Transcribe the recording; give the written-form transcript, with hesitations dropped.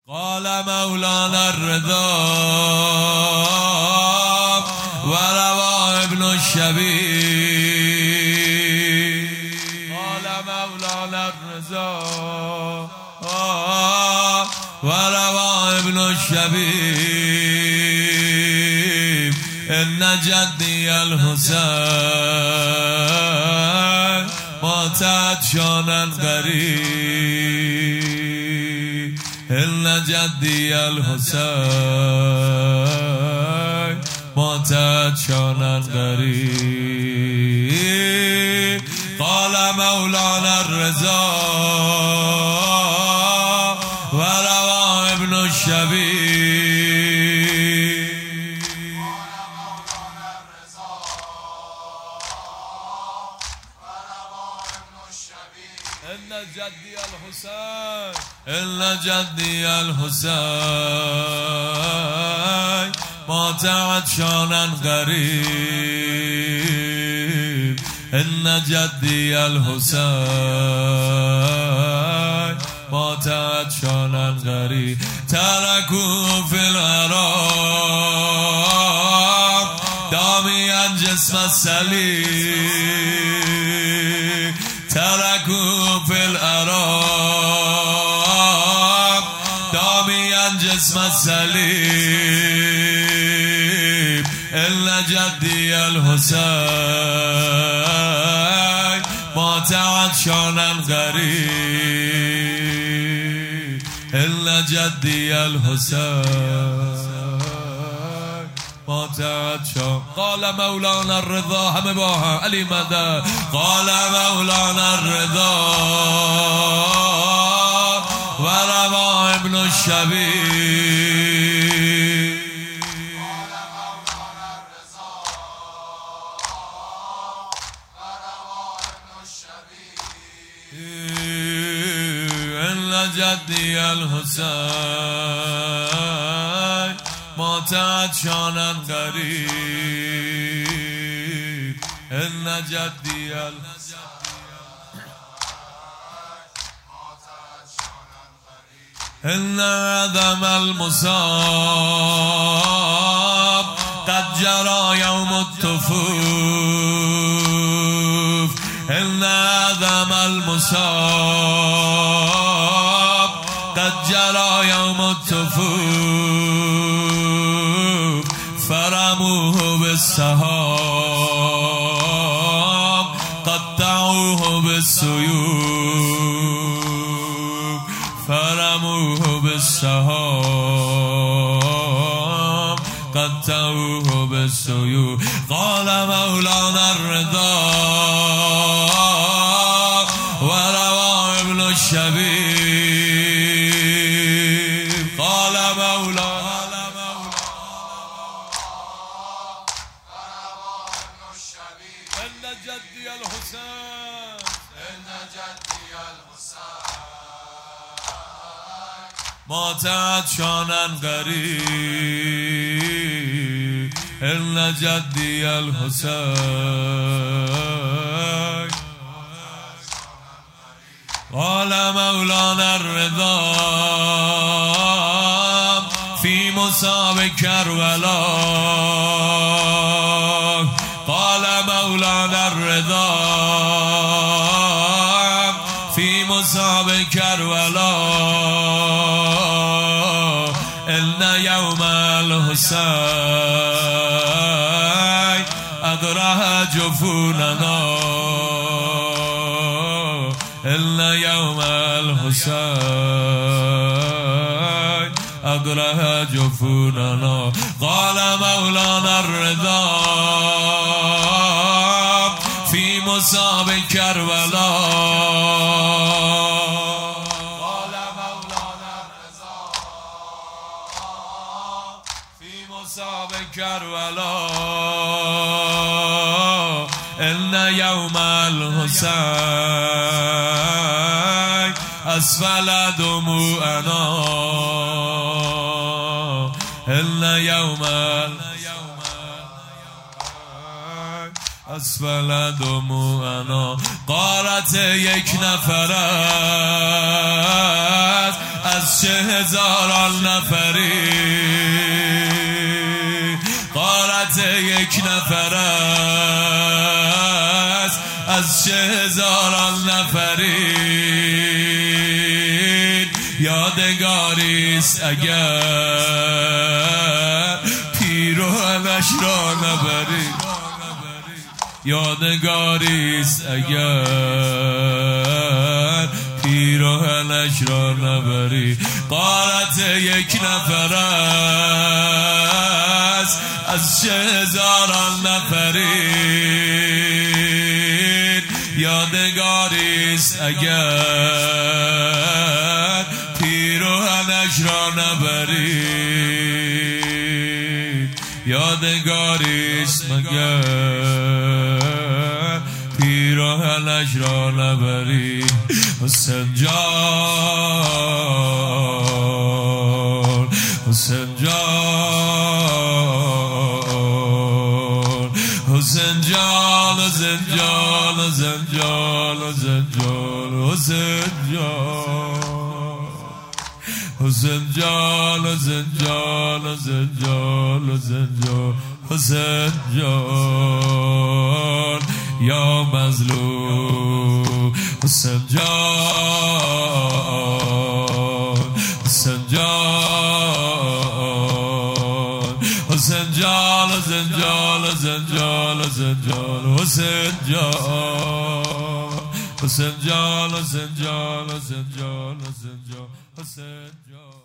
قال مولانا الرضا وروى ابن الشبيب. قال مولانا الرضا وروى ابن الشبيب إن جدي الحسين مات عطشانا غريب. إن جدي الحسين مات عطشانا غريب. قال مولانا الرضا وروى ابن الشبيب. إن جدي الحسين إن جدي الحسين مات عطشانا غريب. إن جدي الحسين مات عطشانا غريب. تركوا في العراق داميا جسم السليم. تركوا في العراق داميا جسم السليم. إن جدي الحسين مات عطشانا غريب. إن جدي الحسين مات عطشانا. قال مولانا الرضا همه با هم علی مدد. قال مولانا الرضا وروى ابن الشبيب. إن جدي الحسين مات عطشانا غريب. إن جدي إن عدم المصاب قد جرى يوم الطفوف. إن عدم المصاب قد جرى يوم الطفوف. فرموه بالسهام قطعوه بالسيوف. فرموه بالسهام قطعوه بالسيوف. قال مولانا الرضا وروى ابن الشبيب. قال مولانا إن جدي الحسين إن جدي الحسين مات عطشانا غريب. إن جدي الحسين. قال مولانا الرضا في مصاب كربلاء. قال مولانا الرضا في مصاب كربلاء. إن يوم الحسين أدرى جفوننا. إن يوم الحسين أدرى جفوننا. قال مولانا الرضا في مصاب كربلاء. قال مولانا الرضا في مصاب كربلاء. إن يوم الحسين أسفل دموعنا. إن يوم اسفل دموعنا. قارت یک نفر از از 1000 نفری غارت یک نفر است از 1000 نفری یادگاریست اگر پیروانش را نبری یادگاریست اگر پیروانش را نبری غارت یک نفر است از 1000 نفری یادگاریست اگر پیروانش را نبری یادگاریست مگر پیراهنش را نبری حسین جان حسین جان حسین جان حسین جان حسین جان حسین جان حسین جان حسین جان حسین جان حسین جان حسین جان حسین جان یا مظلوم حسین جان حسین جان حسین جان حسین جان حسین جان حسین جان حسین جان حسین جان حسین جان حسین جان حسین جان حسین جان